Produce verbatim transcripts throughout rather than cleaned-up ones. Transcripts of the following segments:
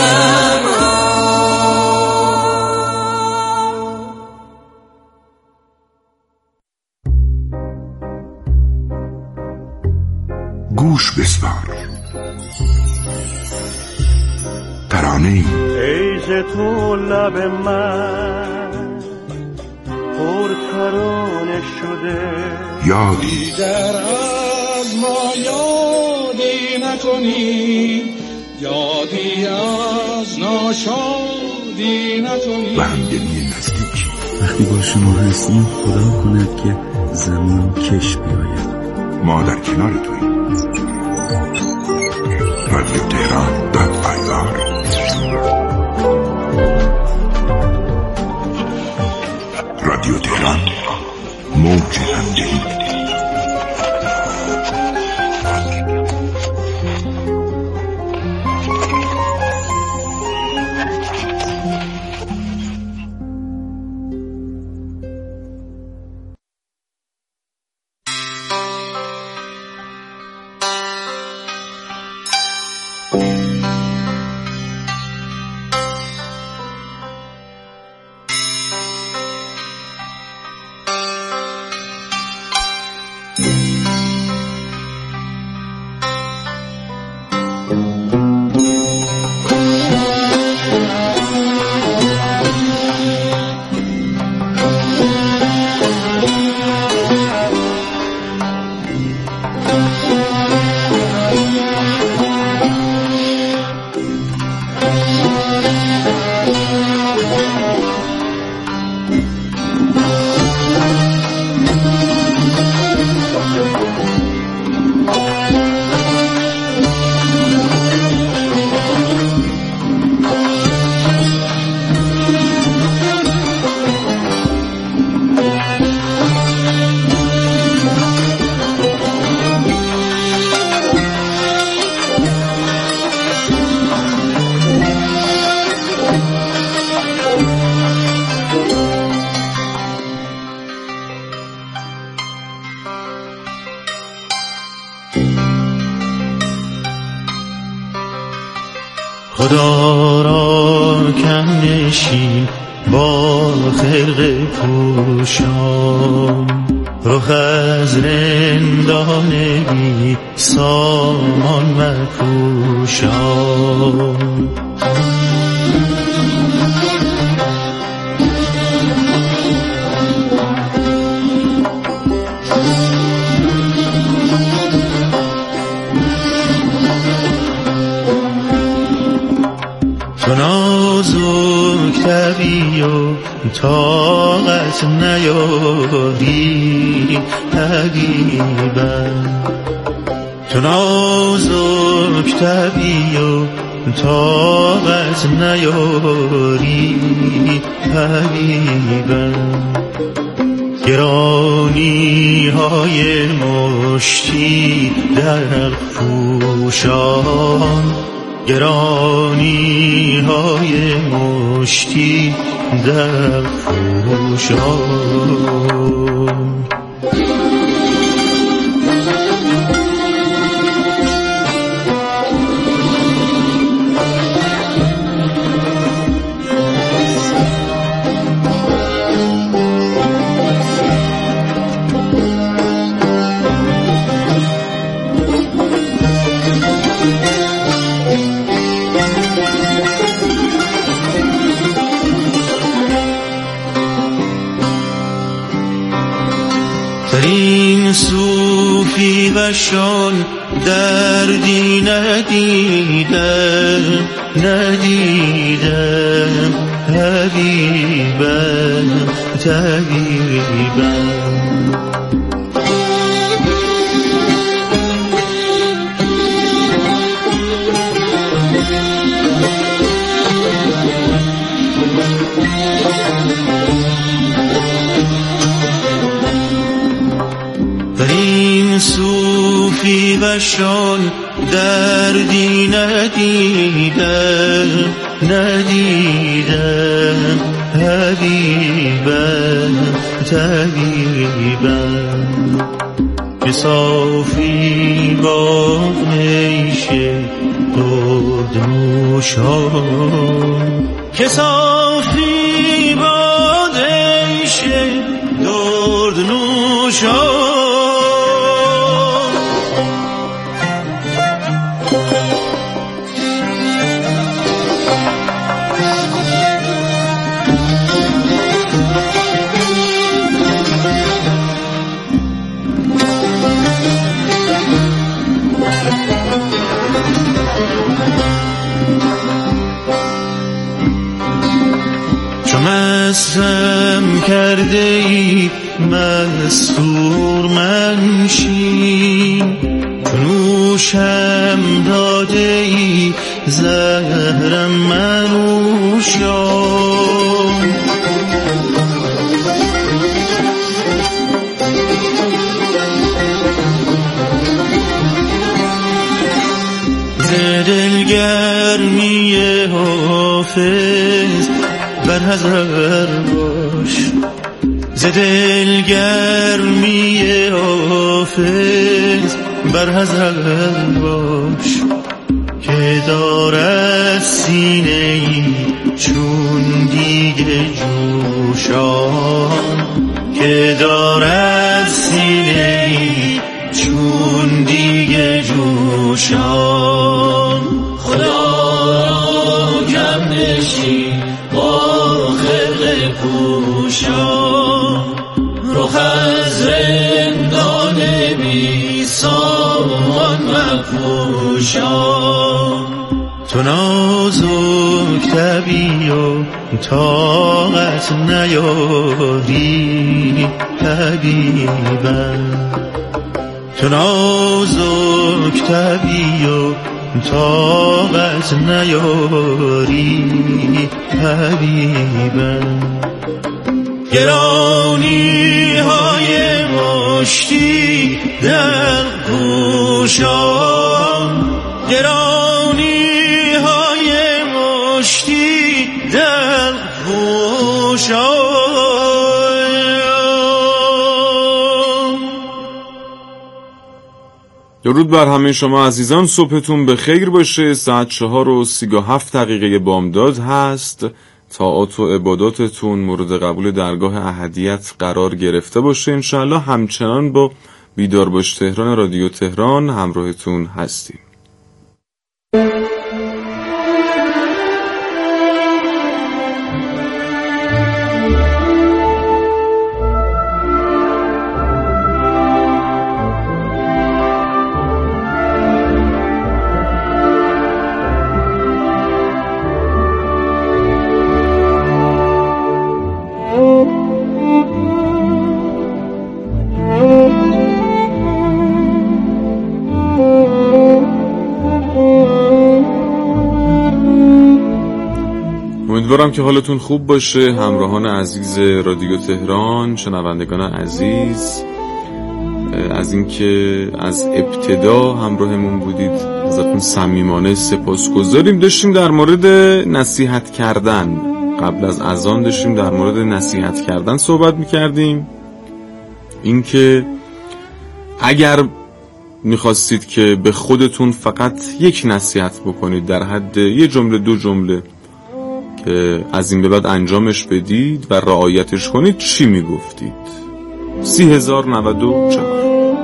گوش بسپار ترانه‌ای ای ز تو لب من پر ترانه شده، یادی در از ما یادی نکنی، یادی از ناشادی نکنی و همدلی نزدیکی. وقتی با شما هستیم خدا کند که زمان کش بیاید. ما در کنار توییم. رادیو تهران دات آی آر. رادیو تهران، موج همدلی. خدا را کم نشین با خرقه پوشان، رخ از رندان بی سامان مپوشان. تو نازک طبی و طاقت نیاری حبیبم، تو نازک طبی و طاقت نیاری حبیبم. گرانی های مشتی در پوشان، گرانی های مشتی در پوشان. این صوفی و شان دردی ندیدم ندیدم حبیبم طبیبم. این صوفی و شان دردی ندیدم ندیدم حبیبم طبیبم. که صافی با میشه تو دوشان که صافی بادش درد نوشان. مستم کرده ای مستور منشین، نوشم داده ای زهرم منوشان. ز دلگرمی حافظ برحذر باش، ز دلگرمی حافظ برحذر باش که دارد سینه‌ای چون دیگ جوشان، که دارد سینه‌ای چون دیگ جوشان. خدا را کم نشین با خلق پوشان، رخ از رندان بی سامان مپوشان. تو نازک طبیع و طاقت نیاری حبیبم، تو نازک طبیع و طاقت نیاری حبیبم. گرانی های مشتی در گوشان، گرانی های مشتی در گوشان. درود بر همه شما عزیزان، صبحتون به خیر باشه. ساعت چهار و سی و هفت دقیقه بامداد هست. طاعات و عباداتتون مورد قبول درگاه احدیت قرار گرفته باشه انشاءالله. همچنان با بیدار باش تهران رادیو تهران همراهتون هستیم. امیدوارم که حالتون خوب باشه. همراهان عزیز رادیو تهران، شنوندگان عزیز، از اینکه از ابتدا همراهمون بودید ازتون صمیمانه سپاسگزاریم. داشتیم در مورد نصیحت کردن، قبل از اذان داشتیم در مورد نصیحت کردن صحبت میکردیم. اینکه اگر میخواستید که به خودتون فقط یک نصیحت بکنید در حد یه جمله دو جمله که از این به بعد انجامش بدید و رعایتش کنید، چی میگفتید؟ سی هزار نود و چهار.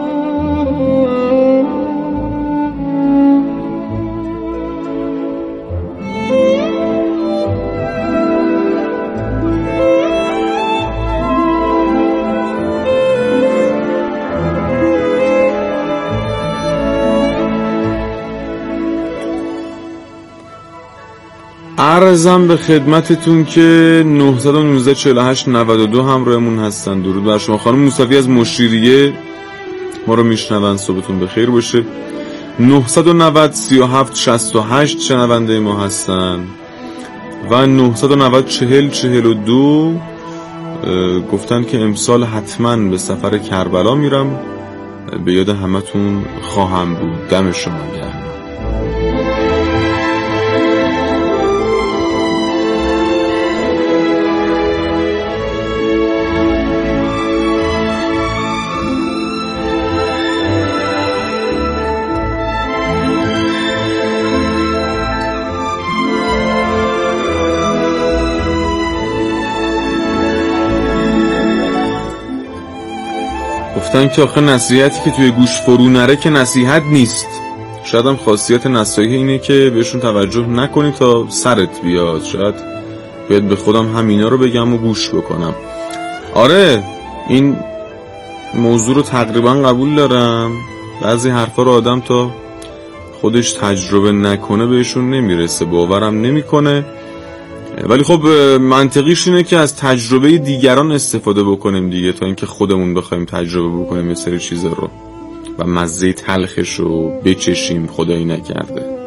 عرضم به خدمتتون که نه یک نه چهار هشت نود و دو همراهمون هستن. درود بر شما. خانم موسوی از مشیریه ما رو میشنون، صبحتون بخیر باشه. نه نه صفر سی و هفت شصت و هشت شنونده ما هستن و نه نه صفر چهل چهل و دو گفتن که امسال حتما به سفر کربلا میرم، به یاد همتون خواهم بود. دم شما گرم. گفتن که آخه نصیحتی که توی گوش فرو نره که نصیحت نیست. شاید هم خاصیت نصیحت اینه که بهشون توجه نکنی تا سرت بیاد. شاید باید به خودم همینا رو بگم و گوش بکنم. آره این موضوع رو تقریبا قبول دارم. بعضی حرفا رو آدم تا خودش تجربه نکنه بهشون نمیرسه، باورم نمیکنه. ولی خب منطقیش اینه که از تجربه دیگران استفاده بکنیم دیگه، تا اینکه خودمون بخوایم تجربه بکنیم یه سری چیزا رو و مزه تلخش رو بچشیم. خدایی نکرده.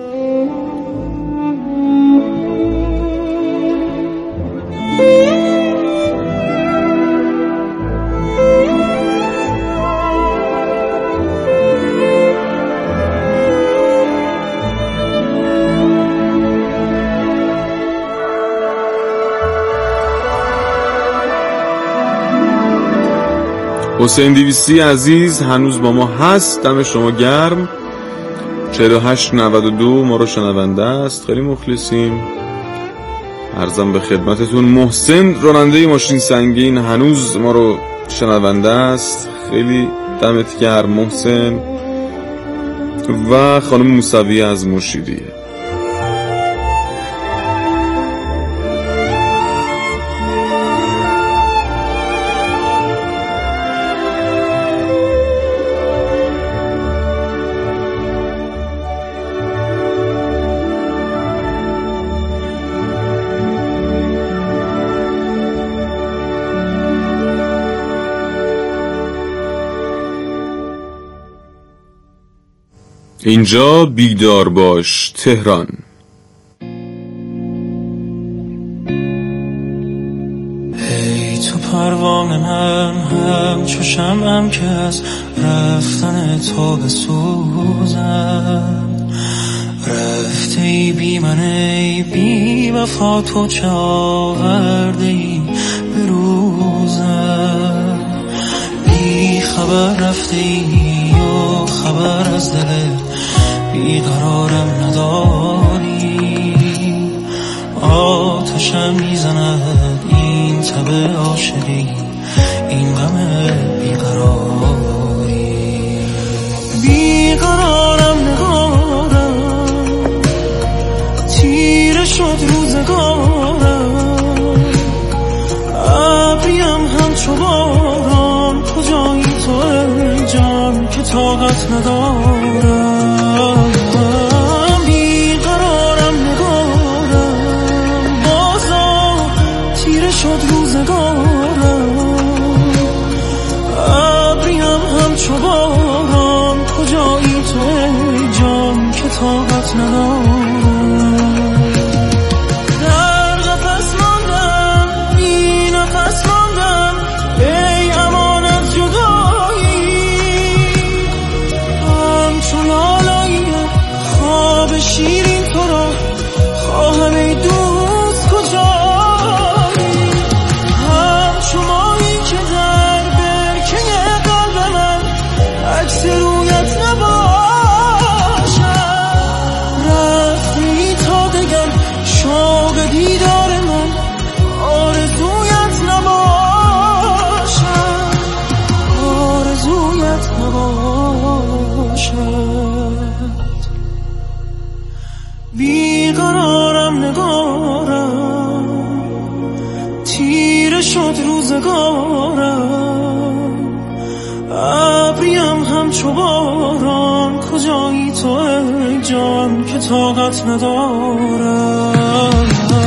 حسین دیویسی عزیز هنوز با ما هست، دم شما گرم. چهل و هشت نود و دو ما رو شنونده است، خیلی مخلصیم. عرضم به خدمتتون محسن راننده ماشین سنگین هنوز ما رو شنونده است، خیلی دمت گرم محسن. و خانم موسوی از مشیریه. اینجا بیدار باش تهران. ای تو پروانه من همچو شمعم که از رفتن تو بسوزم، رفته ای بی من ای بی وفا، تو چه آورده ای به روزم. بی خبر رفته ای و خبر از دلت بیقرارم نداری، آتشم میزند این تب عاشقی، این غم بیقراری. بیقرارم نگارم، تیره شد روزگارم، ابریم همچو باران، کجایی تو ای جان که طاقت ندارم. بیقرارم نگارم، بازا تیره شد روزگارم، ابریم همچو باران، کجایی تو ای جان که طاقت ندارم. در قفس ماندم بی نفس ماندم، ای امان از جدایی، همچو لالایی خواب شیرین تو را خواهم ای دوست کجایی، همچو ماهی که در برکه قلب من عکس رویت نباشد، رفتی تا دگر شوق دیدار من آرزویت نباشد، آرزویت نباشد. بیقرارم نگارم، تیره شد روزگارم، ابریم همچو باران، کجایی تو ای جان که طاقت ندارم.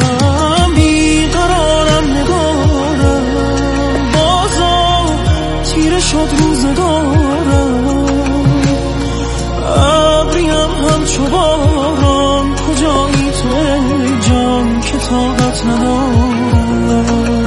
بیقرارم نگارم، بازا تیره شد روزگارم، ابریم همچو باران، کجایی تو ای جان که طاقت ندارم.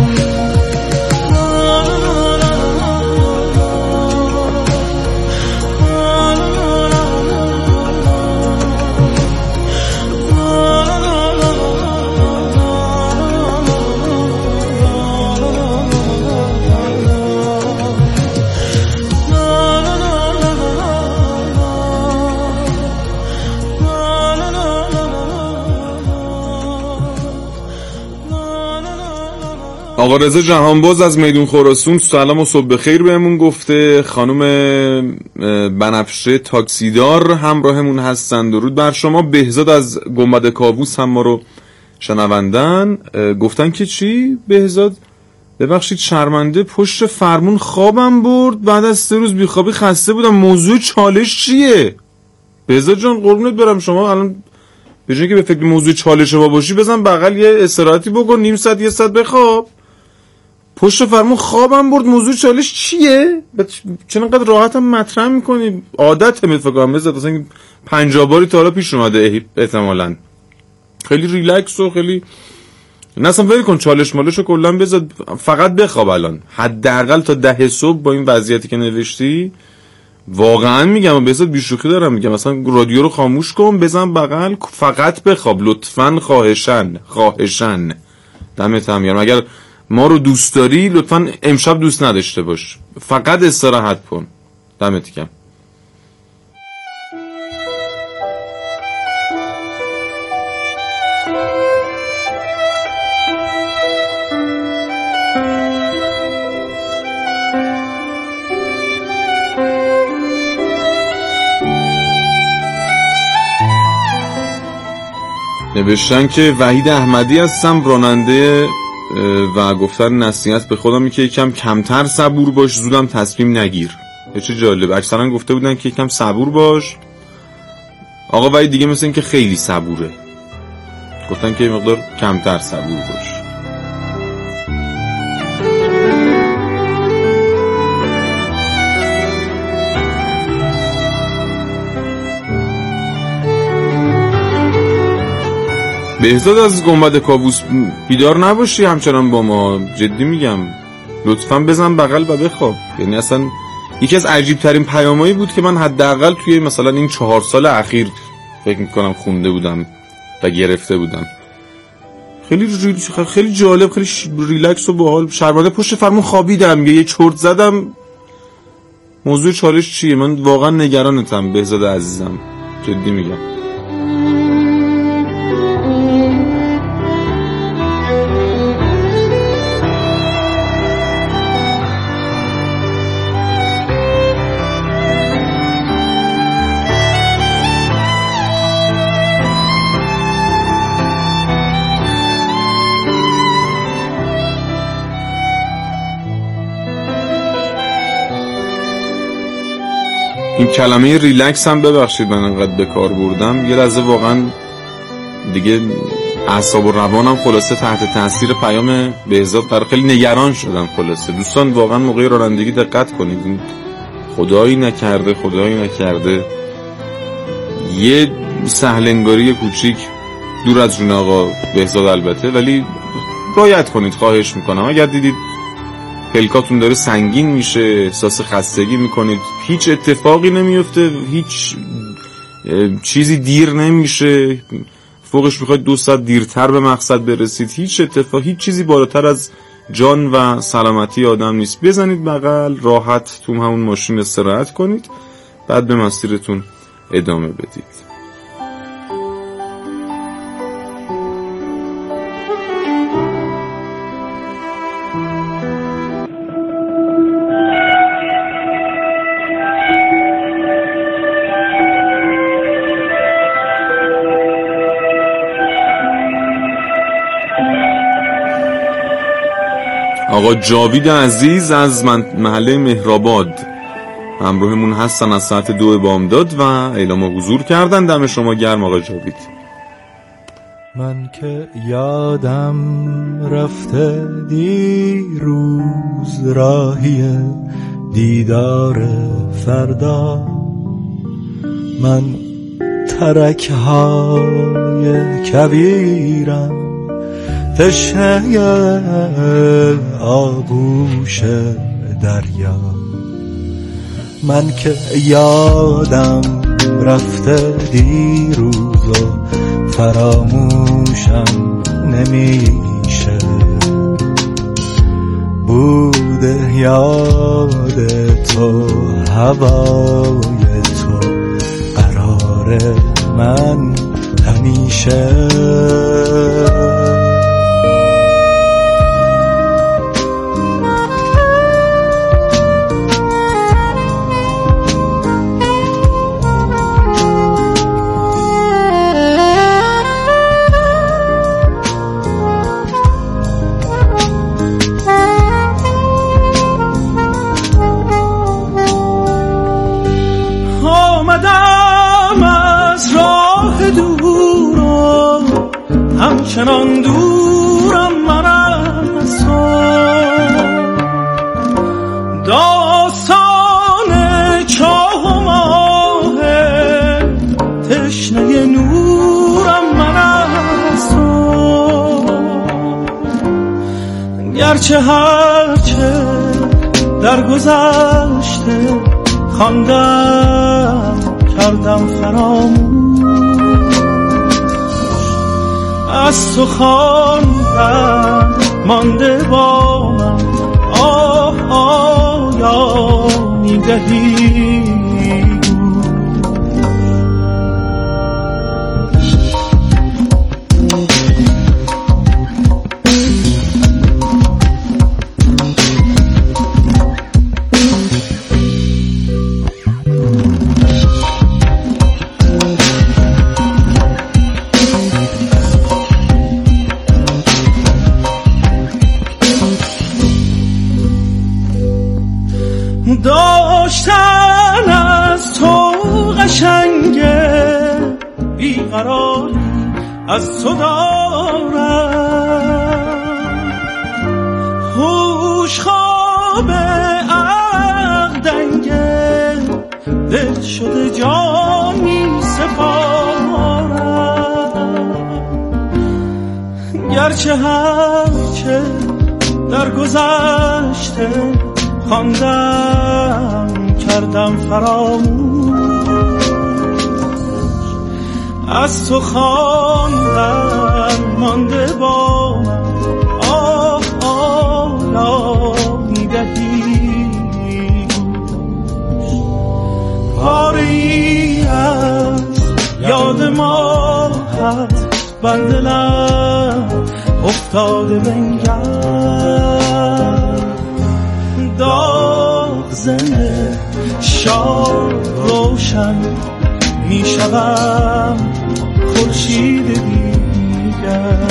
آقا رضا جهانباز از میدون خراسان سلام و صبح بخیر بهمون گفته. خانم بنفشه تاکسیدار همراهمون هستن. درود بر شما. بهزاد از گنبد کاووس هم ما رو شنوندن. گفتن که چی؟ بهزاد ببخشید شرمنده پشت فرمون خوابم برد، بعد از سه روز بیخوابی خسته بودم. موضوع چالش چیه؟ بهزاد جان قربونت برم، شما الان به جای که به فکر موضوع چالش با باشی بزن بغل یه استراحتی بکن، نیم ساعت یه ساعت بخواب. پشت فرمون خوابم برد، موضوع چالش چیه؟ چرا انقدر راحتم مطرح میکنی؟ عادت هم فکر کنم بذار مثلا پنجاه باری تا حالا پیش اومده احتمالاً. خیلی ریلکس و خیلی نه اصلا ول کن چالش مالشو کلا بذار، فقط بخواب. الان حداقل تا ده صبح با این وضعیتی که نوشتی واقعا میگم، بذار بیشوخی دارم میگم، مثلا رادیو رو خاموش کن بزن بغل، فقط بخواب لطفاً، خواهشن خواهشن دمت هم گرم. اگر ما رو دوست داری لطفاً امشب دوست نداشته باش، فقط استراحت کن. دمت گرم. نوشتن که وحید احمدی هستم، راننده، و گفتن نصیحت به خودم که یکم کمتر صبور باش، زودم تصمیم نگیر. چه جالب، اکثرا گفته بودن که یکم صبور باش. آقا وحید دیگه مثل این که خیلی صبوره، گفتن که یه مقدار کمتر صبور باش. بهزاد از گنبد کاووس بیدار نباشی همچنان با ما، جدی میگم، لطفاً بزن بغل و بخواب. یعنی اصلا یکی از عجیب ترین پیامایی بود که من حداقل توی مثلا این چهار سال اخیر فکر میکنم خونده بودم و گرفته بودم. خیلی ریل... خیلی جالب، خیلی ریلکس و باحال. شرمنده پشت فرمون خوابیدم، یه چرت زدم. موضوع چالش چیه؟ من واقعا نگرانتم بهزاد عزیزم، جدی میگم. این کلمه ریلکس هم ببخشید من انقدر به کار بردم، یه لحظه واقعا دیگه اعصاب و روانم خلاصه تحت تاثیر پیام بهزاد قرار، خیلی نگران شدم. خلاصه دوستان واقعا موقع رانندگی دقت کنید، خدایی نکرده خدایی نکرده یه سهلنگاری کوچیک دور از جون آقا بهزاد البته، ولی رعایت کنید خواهش میکنم. اگر دیدید پلکاتون داره سنگین میشه، احساس خستگی میکنید، هیچ اتفاقی نمیفته، هیچ چیزی دیر نمیشه، فوقش میخواید دو ساعت دیرتر به مقصد برسید، هیچ اتفاق، هیچ چیزی بالاتر از جان و سلامتی آدم نیست. بزنید بغل، راحت تو همون ماشین استراحت کنید، بعد به مسیرتون ادامه بدید. آقا جاوید عزیز از محله مهرآباد همراهمون هستن، از ساعت دو بامداد و اعلام حضور کردن. دم شما گرم آقا جاوید. من که یادم رفته دیروز راهی دیدار فردا، من ترک های کبیرم تشنه آغوش دریا. من که یادم رفته دیروز و فراموشم نمیشه، بوده یاد تو هوای تو قرار من همیشه. چنان دورم من از تو. داستان چاه و ماه تشنه نورم من از تو. گرچه هرچه در گذشته خواندم کردم فراموش، از تو خواندم مانده با من آه آیا میدهی. داشتن از تو قشنگه بیقراری از تو دارم، هوش خواب عقل دنگه دل شده جان می سپارم. گرچه هرچه در گذشته خواندم کردم فراموش، از تو خواندم مانده با من آه آیا میدهی. پاری از یاد ما هست بر دلم افتاده بنگر، داغ زنده شاد روشن می شوم خورشید دیگر.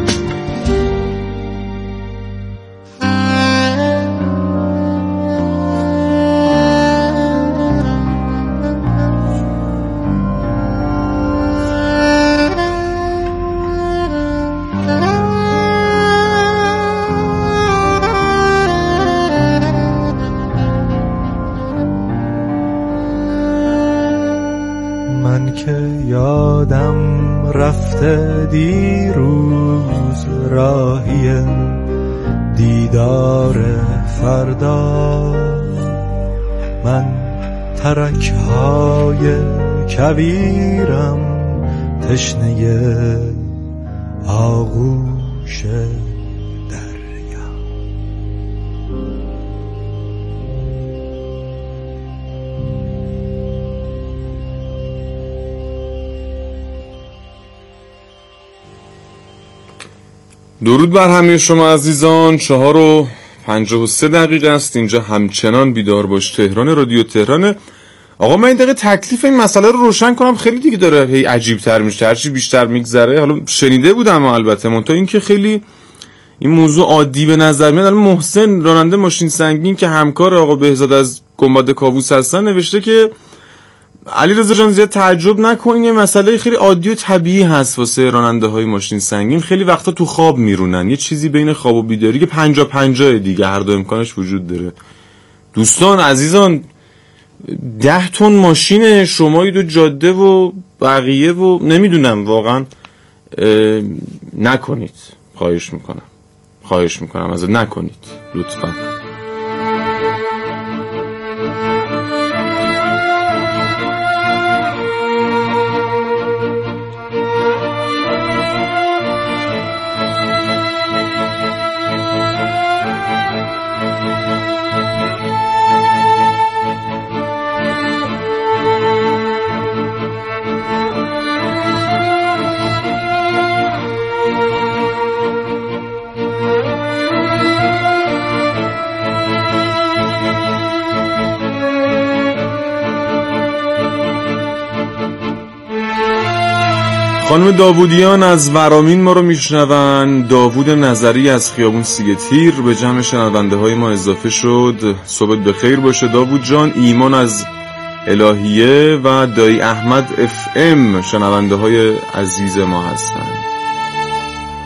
یادم رفته دیروز راهی دیدار فردا، من ترک های کویرم تشنه آغوش دریا. درود بر همه شما عزیزان. چهار و پنجاه و سه دقیقه است. اینجا همچنان بیدار باش تهران، رادیو تهرانه. آقا من این دقیقه تکلیف این مسئله رو روشن کنم، خیلی دیگه داره هی عجیب تر میشه هرچی بیشتر میگذره. حالا شنیده بودم البته منتها این که خیلی این موضوع عادی به نظر میاد. محسن راننده ماشین سنگین که همکار آقا بهزاد از گنبد کاووس هستن نوشته که علیرضا جان زیاد تعجب نکنین، یه مسئله خیلی عادی و طبیعی هست واسه راننده های ماشین سنگین. خیلی وقتا تو خواب میرونن، یه چیزی بین خواب و بیداری که پنجا پنجاه دیگه، هر دو امکانش وجود داره. دوستان عزیزان، ده تن ماشین شمایی دو جاده و بقیه و نمیدونم واقعا نکنید، خواهش میکنم خواهش میکنم از نکنید لطفا. خانم داوودیان از ورامین ما رو میشنون. داوود نظری از خیابون سیگ تیر به جمع شنونده های ما اضافه شد. صبحت بخیر باشه داوود جان. ایمان از الهیه و دایی احمد اف ام شنونده های عزیز ما هستند.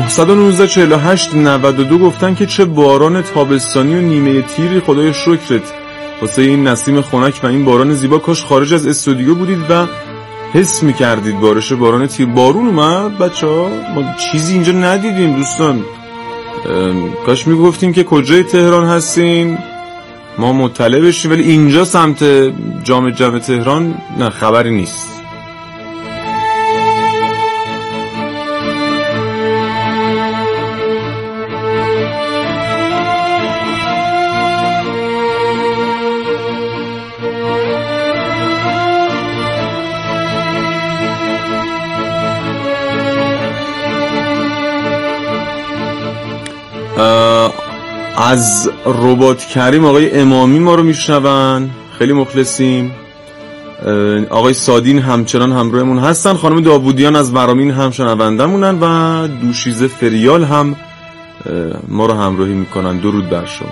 نه یک نه چهار هشت نود و دو گفتن که چه باران تابستانی و نیمه تیری، خدای شکرت واسه این نسیم خنک و این باران زیبا. کاش خارج از استودیو بودید و حس می‌کردید بارش باران تیر. بارون اومد بچه‌ها، ما چیزی اینجا ندیدیم دوستان. کاش میگفتیم که کجای تهران هستین ما مطلع بشیم، ولی اینجا سمت جام جم تهران نه خبری نیست. از رباط کریم آقای امامی ما رو میشنون، خیلی مخلصیم. آقای سادین همچنان همراهمون هستن. خانم داوودیان از ورامین هم شنوندمونن و دوشیزه فریال هم ما رو همراهی میکنن. درود بر شما.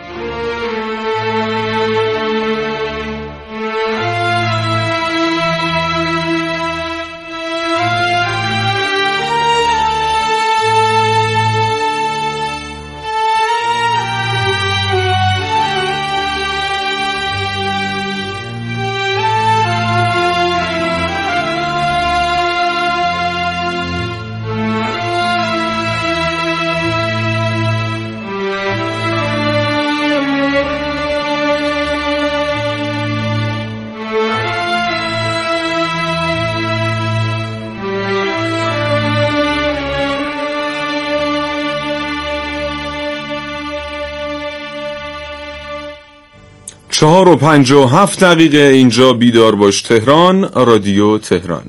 چهار و پنج و هفت دقیقه اینجا بیدار باش تهران، رادیو تهران.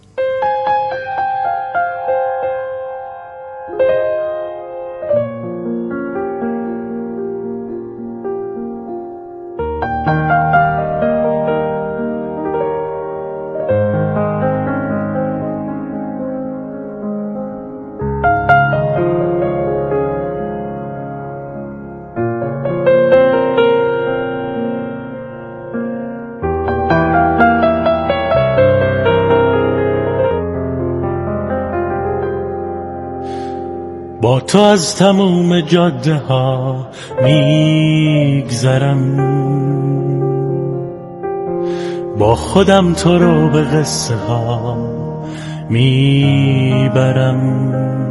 با تو از تموم جاده ها میگذرم، با خودم تو رو به قصه ها میبرم.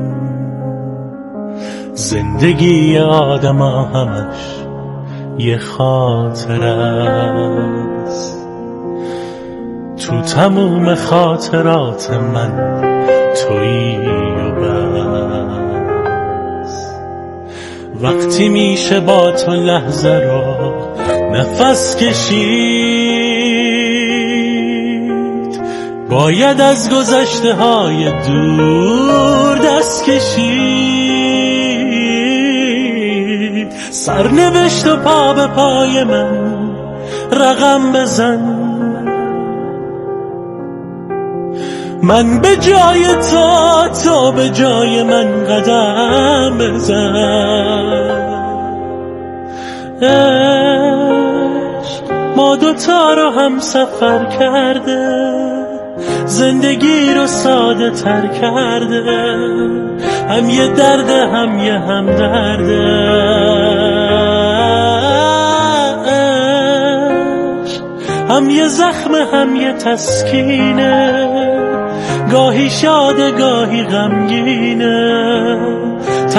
زندگی آدم ها همش یه خاطر است، تو تموم خاطرات من تویی و بس. وقتی میشه با تو لحظه رو نفس کشید، باید از گذشته های دور دست کشید. سرنوشت و پا به پای من رقم بزن، من به جای تو تو به جای من قدم بزن. عشق ما دوتا رو هم سفر کرده، زندگی رو ساده تر کرده، هم یه درده هم یه هم درده. عشق هم یه زخم هم یه تسکینه، گاهی شاده گاهی غمگینه،